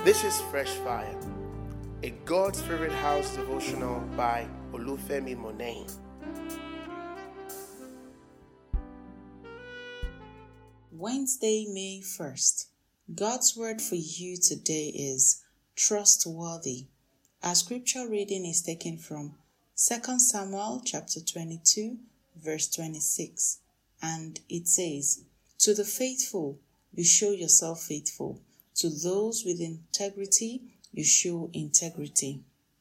This is Fresh Fire, a God Spirit House devotional by Olufemi Monet. Wednesday, May 1st. God's word for you today is trustworthy. Our scripture reading is taken from 2 Samuel chapter 22, verse 26, and it says, "To the faithful, you show yourself faithful. To those with integrity, you show integrity."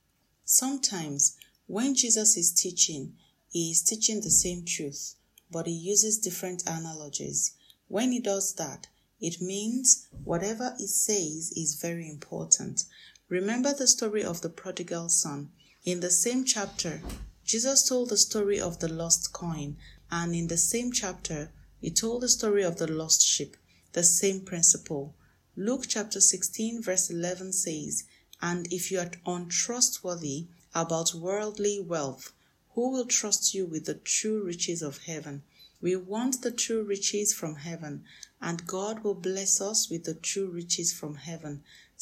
Sometimes, when Jesus is teaching, he is teaching the same truth, but he uses different analogies. When he does that, it means whatever he says is very important. Remember the story of the prodigal son. In the same chapter, Jesus told the story of the lost coin, and in the same chapter, he told the story of the lost sheep, the same principle. Luke chapter 16 verse 11 says, "And if you are untrustworthy about worldly wealth, who will trust you with the true riches of heaven?" We want the true riches from heaven, and God will bless us with the true riches from heaven.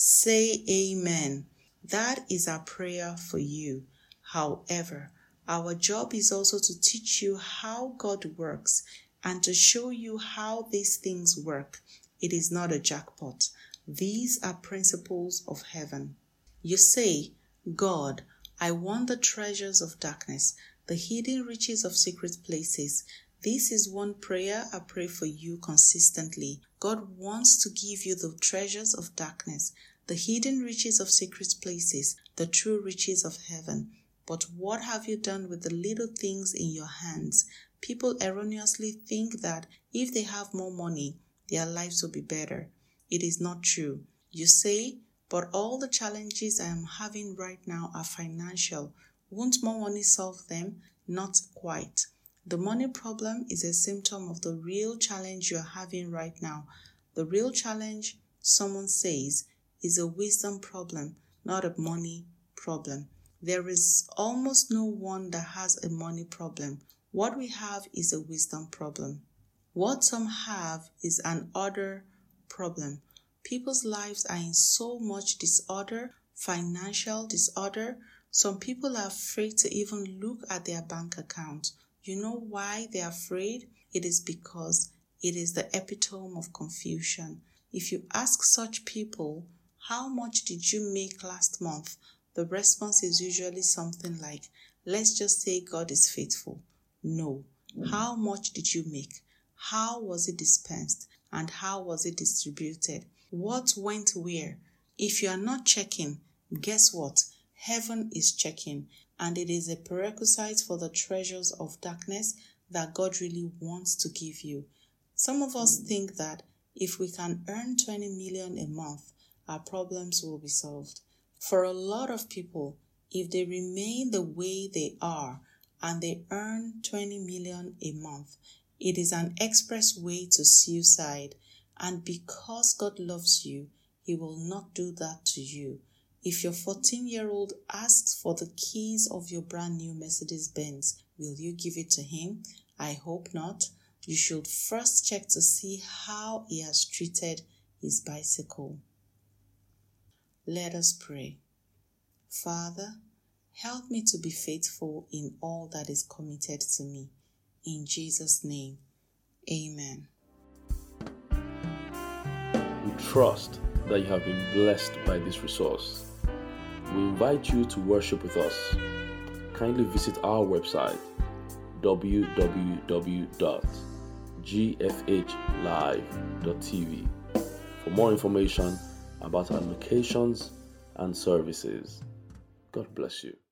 Say amen. That is our prayer for you. However, our job is also to teach you how God works and to show you how these things work. It is not a jackpot. These are principles of heaven. You say, "God, I want the treasures of darkness, the hidden riches of secret places." This is one prayer I pray for you consistently. God wants to give you the treasures of darkness, the hidden riches of secret places, the true riches of heaven. But what have you done with the little things in your hands? People erroneously think that if they have more money, their lives will be better. It is not true. You say, "But all the challenges I am having right now are financial. Won't more money solve them?" Not quite. The money problem is a symptom of the real challenge you are having right now. The real challenge, someone says, is a wisdom problem, not a money problem. There is almost no one that has a money problem. What we have is a wisdom problem. What some have is an order problem. People's lives are in so much disorder, financial disorder. Some people are afraid to even look at their bank account. You know why they're afraid? It is because it is the epitome of confusion. If you ask such people, "How much did you make last month?" the response is usually something like, "Let's just say God is faithful." No. How much did you make? How was it dispensed? And how was it distributed? What went where? If you are not checking, guess what? Heaven is checking, and it is a prerequisite for the treasures of darkness that God really wants to give you. Some of us think that if we can earn 20 million a month, our problems will be solved. For a lot of people, if they remain the way they are and they earn 20 million a month, it is an express way to suicide. And because God loves you, He will not do that to you. If your 14-year-old asks for the keys of your brand new Mercedes-Benz, will you give it to him? I hope not. You should first check to see how he has treated his bicycle. Let us pray. Father, help me to be faithful in all that is committed to me. In Jesus' name, amen. We trust that you have been blessed by this resource. We invite you to worship with us. Kindly visit our website www.gfhlive.tv for more information about our locations and services. God bless you.